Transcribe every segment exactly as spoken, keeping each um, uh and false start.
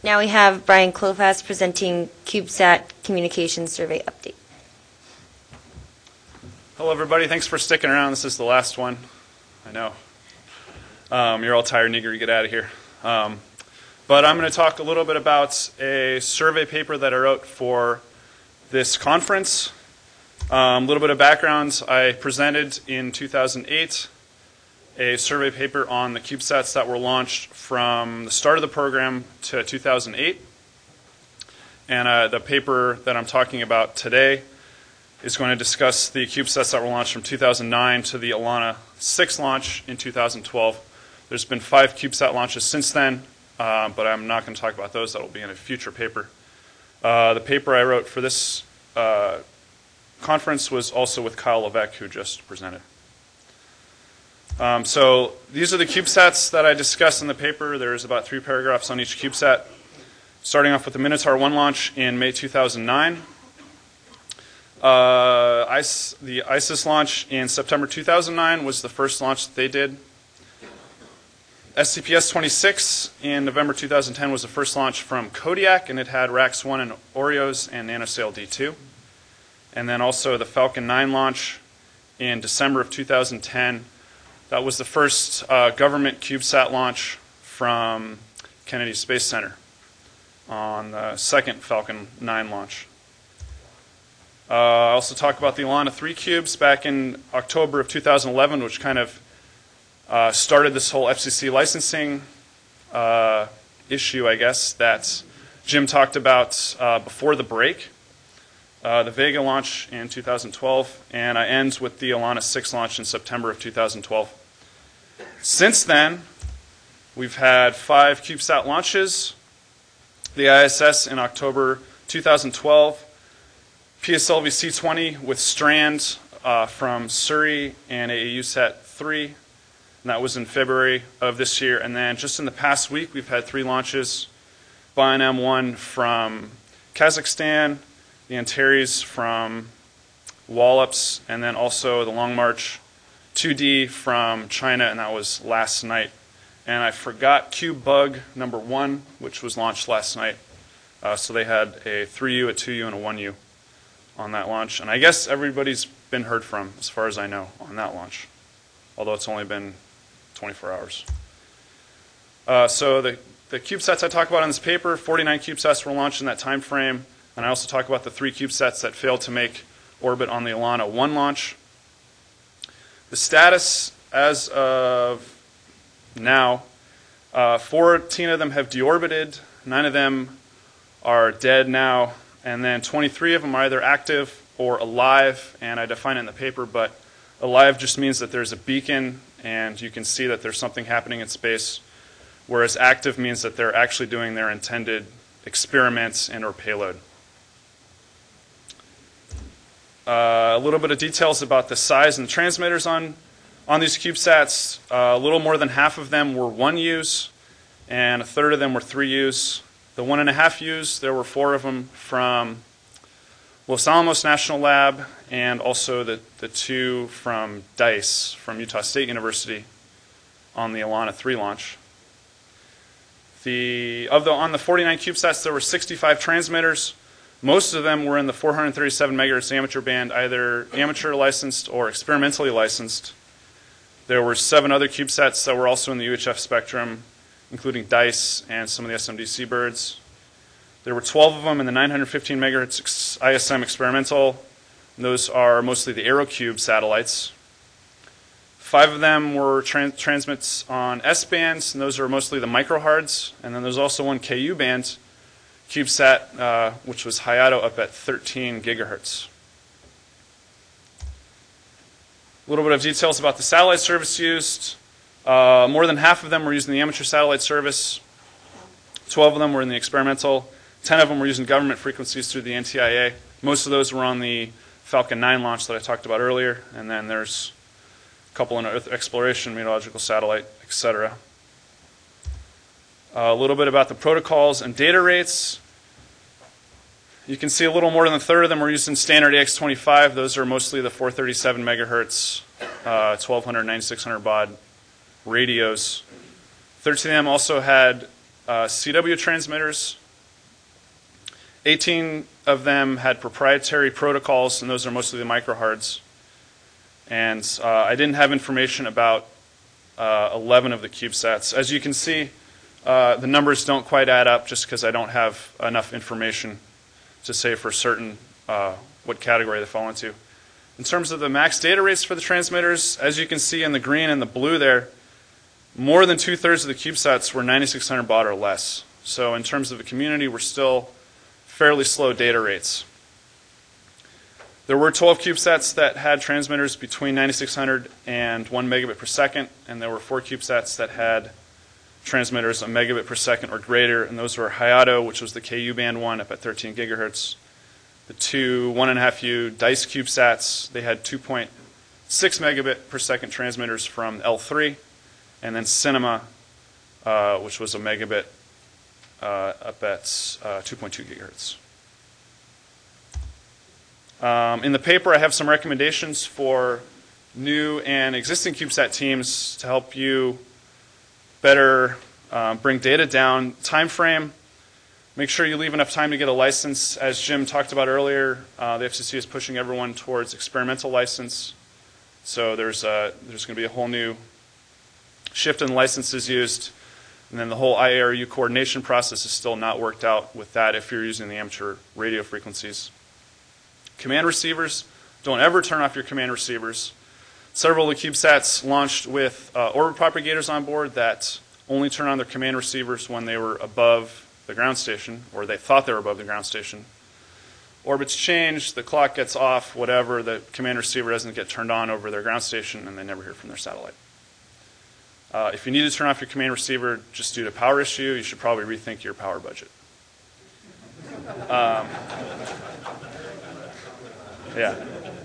Now we have Brian Klofas presenting CubeSat Communications Survey Update. Hello, everybody. Thanks for sticking around. This is the last one. I know. Um, you're all tired and eager to get out of here. Um, but I'm going to talk a little bit about a survey paper that I wrote for this conference. A um, little bit of background. I presented in two thousand eight a survey paper on the CubeSats that were launched from the start of the program to two thousand eight. And uh, the paper that I'm talking about today is going to discuss the CubeSats that were launched from two thousand nine to the Alana six launch in two thousand twelve. There's been five CubeSat launches since then, uh, but I'm not going to talk about those. That will be in a future paper. Uh, the paper I wrote for this uh, conference was also with Kyle Levesque, who just presented. Um, so these are the CubeSats that I discussed in the paper. There's about three paragraphs on each CubeSat. Starting off with the Minotaur one launch in May two thousand nine. Uh, I C E, the ISIS launch in September two thousand nine was the first launch that they did. S C P S twenty-six in November two thousand ten was the first launch from Kodiak, and it had RAX one and Oreos and NanoSail D two. And then also the Falcon nine launch in December of two thousand ten. That was the first uh, government CubeSat launch from Kennedy Space Center on the second Falcon nine launch. Uh, I also talked about the Alana three cubes back in October of two thousand eleven, which kind of uh, started this whole F C C licensing uh, issue, I guess, that Jim talked about uh, before the break. Uh, the Vega launch in two thousand twelve, and I end with the Alana six launch in September of two thousand twelve. Since then, we've had five CubeSat launches. The I S S in October two thousand twelve, P S L V C twenty with Strand uh, from Surrey and AEUSat three, and that was in February of this year. And then just in the past week, we've had three launches. Bion M one from Kazakhstan, the Antares from Wallops, and then also the Long March two D from China, and that was last night. And I forgot CubeBug number one, which was launched last night. Uh, so they had a three U, a two U, and a one U on that launch. And I guess everybody's been heard from, as far as I know, on that launch, although it's only been twenty-four hours. Uh, so the, the CubeSats I talk about in this paper, forty-nine CubeSats were launched in that time frame. And I also talk about the three CubeSats that failed to make orbit on the Alana one launch. The status as of now, uh, fourteen of them have deorbited, nine of them are dead now, and then twenty-three of them are either active or alive, and I define it in the paper, but alive just means that there's a beacon and you can see that there's something happening in space, whereas active means that they're actually doing their intended experiments and or payload. Uh, a little bit of details about the size and the transmitters on, on these CubeSats. Uh, a little more than half of them were one U's, and a third of them were three U's. The one and a half U's, there were four of them from Los Alamos National Lab, and also the, the two from DICE, from Utah State University, on the Alana three launch. The, of the, on the forty-nine CubeSats, there were sixty-five transmitters. Most of them were in the four hundred thirty-seven megahertz amateur band, either amateur licensed or experimentally licensed. There were seven other CubeSats that were also in the U H F spectrum, including DICE and some of the S M D C birds. There were twelve of them in the nine hundred fifteen megahertz I S M experimental. Those are mostly the AeroCube satellites. Five of them were trans transmits on S bands, and those are mostly the microhards. And then there's also one Ku band CubeSat, uh, which was Hayato, up at thirteen gigahertz. A little bit of details about the satellite service used. Uh, more than half of them were using the amateur satellite service. twelve of them were in the experimental. ten of them were using government frequencies through the N T I A. Most of those were on the Falcon nine launch that I talked about earlier. And then there's a couple in Earth exploration, meteorological satellite, et cetera. Uh, a little bit about the protocols and data rates. You can see a little more than a third of them were using standard A X twenty-five. Those are mostly the four thirty-seven megahertz, uh, twelve hundred, ninety-six hundred baud radios. thirteen of them also had uh, C W transmitters. eighteen of them had proprietary protocols, and those are mostly the microhards. And uh, I didn't have information about uh, eleven of the CubeSats. As you can see, uh, the numbers don't quite add up just because I don't have enough information to say for certain uh, what category they fall into. In terms of the max data rates for the transmitters, as you can see in the green and the blue there, more than two-thirds of the CubeSats were ninety-six hundred baud or less. So in terms of the community, we're still fairly slow data rates. There were twelve CubeSats that had transmitters between ninety-six hundred and one megabit per second, and there were four CubeSats that had transmitters a megabit per second or greater, and those were Hayato, which was the K U band one up at thirteen gigahertz. The two one and a half U Dice CubeSats, they had two point six megabit per second transmitters from L three, and then Cinema, uh, which was a megabit uh, up at uh, two point two gigahertz. Um, in the paper, I have some recommendations for new and existing CubeSat teams to help you better um, bring data down. Time frame. Make sure you leave enough time to get a license. As Jim talked about earlier, uh, the F C C is pushing everyone towards experimental license. So there's, uh, there's going to be a whole new shift in licenses used. And then the whole I A R U coordination process is still not worked out with that if you're using the amateur radio frequencies. Command receivers. Don't ever turn off your command receivers. Several of the CubeSats launched with uh, orbit propagators on board that only turn on their command receivers when they were above the ground station, or they thought they were above the ground station. Orbits change, the clock gets off, whatever, the command receiver doesn't get turned on over their ground station, and they never hear from their satellite. Uh, if you need to turn off your command receiver just due to power issue, you should probably rethink your power budget. Um, yeah.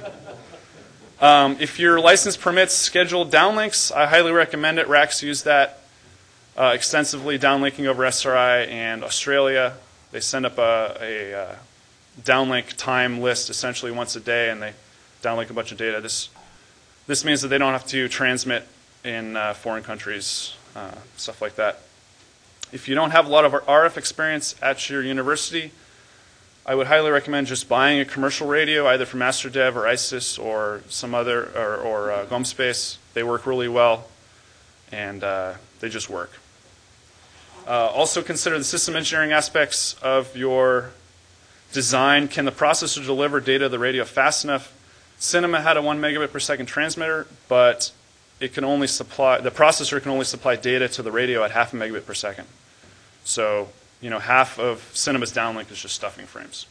Um, if your license permits scheduled downlinks, I highly recommend it. R A Cs use that uh, extensively, downlinking over S R I and Australia. They send up a, a uh, downlink time list essentially once a day, and they downlink a bunch of data. This, this means that they don't have to transmit in uh, foreign countries, uh, stuff like that. If you don't have a lot of R F experience at your university, I would highly recommend just buying a commercial radio, either from MasterDev or ISIS or some other, or, or uh, GomSpace. They work really well, and uh, they just work. Uh, also consider the system engineering aspects of your design. Can the processor deliver data to the radio fast enough? Cinema had a one megabit per second transmitter, but it can only supply, the processor can only supply data to the radio at half a megabit per second. So, you know, half of Cinema's downlink is just stuffing frames.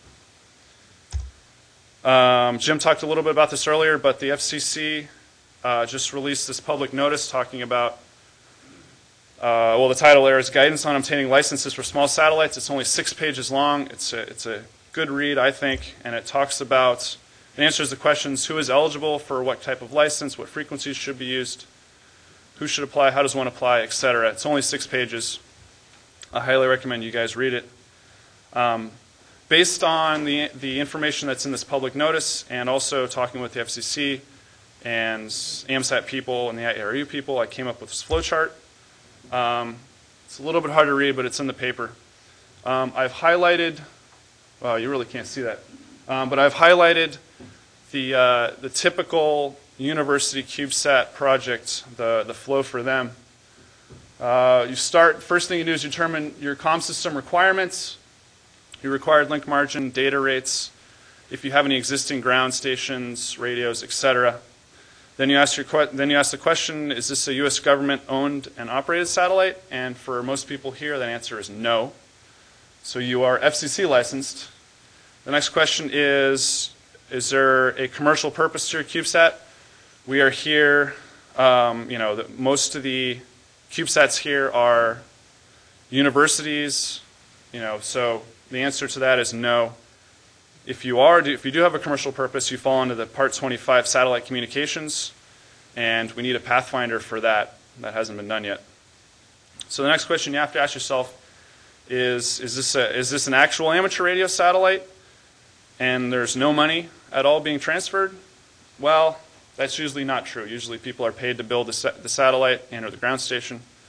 Um, Jim talked a little bit about this earlier, but the F C C uh, just released this public notice talking about, uh, well, the title there is Guidance on Obtaining Licenses for Small Satellites. It's only six pages long. It's a, it's a good read, I think, and it talks about, it answers the questions, who is eligible for what type of license, what frequencies should be used, who should apply, how does one apply, et cetera. It's only six pages. I highly recommend you guys read it. Um, based on the, the information that's in this public notice and also talking with the F C C and AMSAT people and the I A R U people, I came up with this flowchart. Um, it's a little bit hard to read, but it's in the paper. Um, I've highlighted, well, you really can't see that, um, but I've highlighted the, uh, the typical university CubeSat project, the, the flow for them. Uh, you start, first thing you do is determine your comm system requirements, your required link margin, data rates, if you have any existing ground stations, radios, et cetera. Then you ask your then you ask the question, is this a U S government owned and operated satellite? And for most people here, that answer is no. So you are F C C licensed. The next question is, is there a commercial purpose to your CubeSat? We are here, um, you know, the, most of the CubeSats here are universities, you know, so the answer to that is no. If you are, if you do have a commercial purpose, you fall into the Part twenty-five satellite communications, and we need a pathfinder for that. That hasn't been done yet. So the next question you have to ask yourself is, is this, a, is this an actual amateur radio satellite and there's no money at all being transferred? Well, that's usually not true. Usually people are paid to build the, sa the satellite and or the ground station.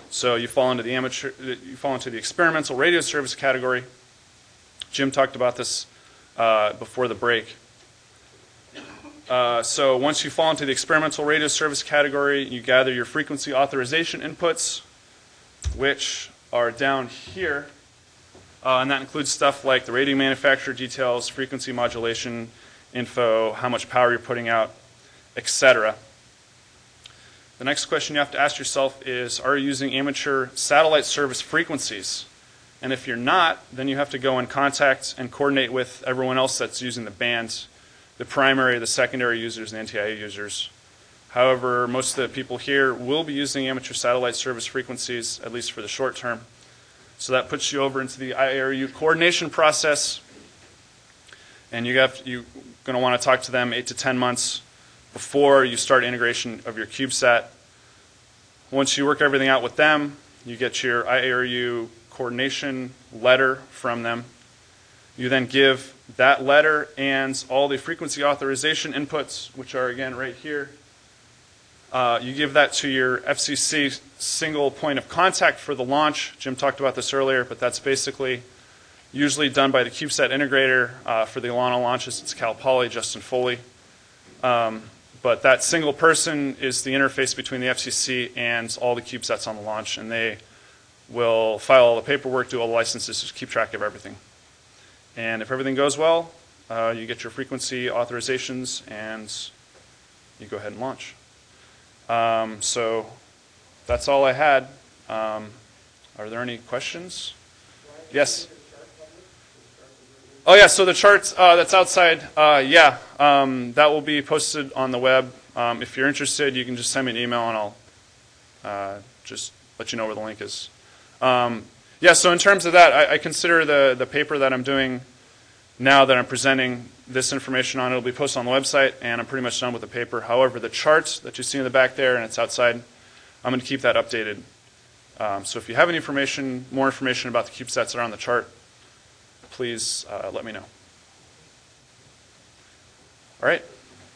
So you fall into the amateur, you fall into the experimental radio service category. Jim talked about this uh, before the break. Uh, so once you fall into the experimental radio service category, you gather your frequency authorization inputs, which are down here. Uh, and that includes stuff like the radio manufacturer details, frequency modulation info, how much power you're putting out, et cetera. The next question you have to ask yourself is, are you using amateur satellite service frequencies? And if you're not, then you have to go and contact and coordinate with everyone else that's using the bands, the primary, the secondary users, and N T I A users. However, most of the people here will be using amateur satellite service frequencies, at least for the short term. So that puts you over into the I A R U coordination process. And you have, you're going to want to talk to them eight to ten months before you start integration of your CubeSat. Once you work everything out with them, you get your I A R U coordination letter from them. You then give that letter and all the frequency authorization inputs, which are again right here. Uh, you give that to your F C C single point of contact for the launch. Jim talked about this earlier, but that's basically usually done by the CubeSat integrator. Uh, for the Alana launches, it's Cal Poly, Justin Foley. Um, but that single person is the interface between the F C C and all the CubeSats on the launch, and they will file all the paperwork, do all the licenses, just keep track of everything. And if everything goes well, uh, you get your frequency authorizations, and you go ahead and launch. Um, so that's all I had. Um, are there any questions? Yes? Oh, yeah, so the chart uh, that's outside, uh, yeah, um, that will be posted on the web. Um, if you're interested, you can just send me an email, and I'll uh, just let you know where the link is. Um, yeah, so in terms of that, I, I consider the, the paper that I'm doing now that I'm presenting this information on, it'll be posted on the website, and I'm pretty much done with the paper. However, the chart that you see in the back there, and it's outside, I'm going to keep that updated. Um, so if you have any information, more information about the CubeSats that are on the chart, please uh, let me know. All right.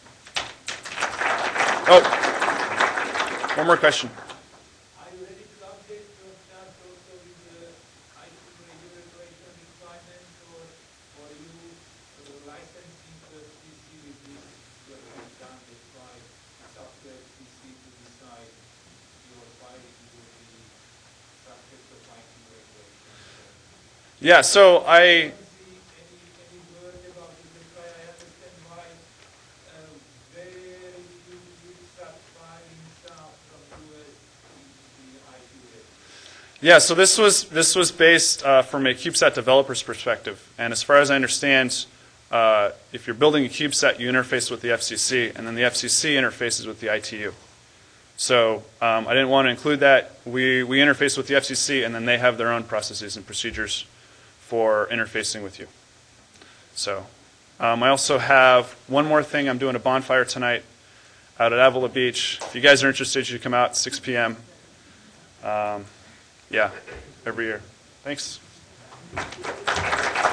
Oh, one more question. Are you ready to update your chart also with the I T regulatory requirements, or, or are you uh, licensing the F C C with this, what you've done with by software F C C to decide your filing will be subject to I T regulations? Yeah, so I... Yeah, so this was this was based uh, from a CubeSat developer's perspective, and as far as I understand, uh, if you're building a CubeSat, you interface with the F C C, and then the F C C interfaces with the I T U. So um, I didn't want to include that. We we interface with the F C C, and then they have their own processes and procedures for interfacing with you. So um, I also have one more thing. I'm doing a bonfire tonight out at Avila Beach. If you guys are interested, you should come out at six P M Um, Yeah, every year. Thanks.